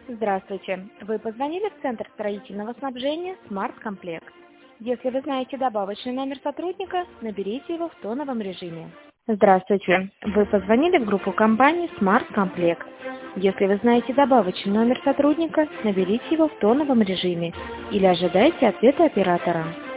Здравствуйте. Вы позвонили в Центр строительного снабжения «Смарт Комплект». Если вы знаете добавочный номер сотрудника, наберите его в тоновом режиме. Здравствуйте. Вы позвонили в группу компании «Смарт Комплект». Если вы знаете добавочный номер сотрудника, наберите его в тоновом режиме или ожидайте ответа оператора.